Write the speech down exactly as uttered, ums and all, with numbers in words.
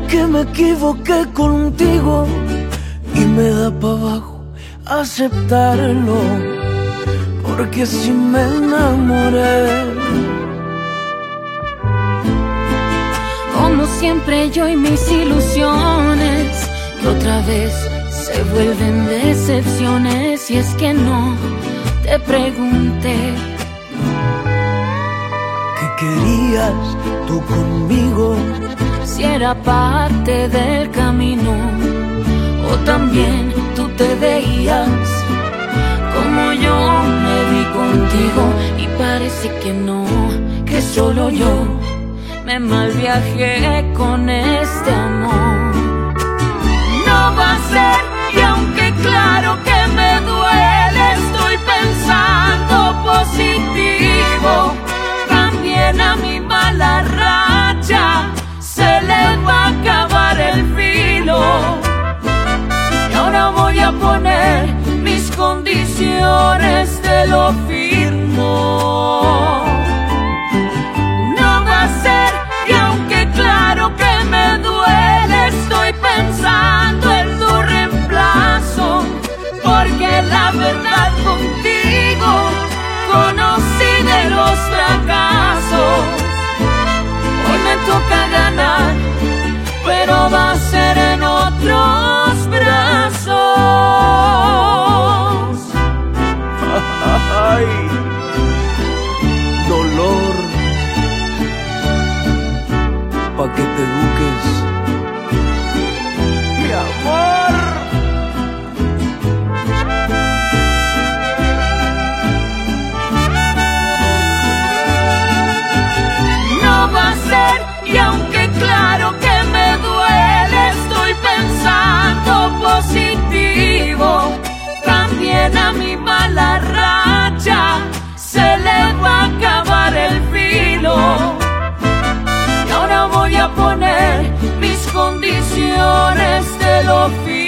que me equivoqué contigo y me da pa' abajo aceptarlo, porque así me enamoré. Como siempre yo y mis ilusiones, que otra vez se vuelven decepciones. Y es que no te pregunté ¿qué querías tú conmigo? si era parte del camino, o también tú te veías como yo me vi contigo. Y parece que no, que solo yo me malviajé con este amor. No va a ser, y aunque claro que me duele, estoy pensando positivo. También a mi mala racha se le va a acabar el filo, y ahora voy a poner mis condiciones, te lo firmo. No va a ser, y aunque claro que me duele, estoy pensando en tu reemplazo, porque la verdad contigo conocí de los fracasos. Hoy me toca ganar, pero va a ser en otros brazos. Ay, dolor, pa' que te eduques, mi amor. No va a ser, y aunque claro que me duele, estoy pensando positivo. También a mi mala racha se le va a acabar el filo, y ahora voy a poner mis condiciones, te lo firmo.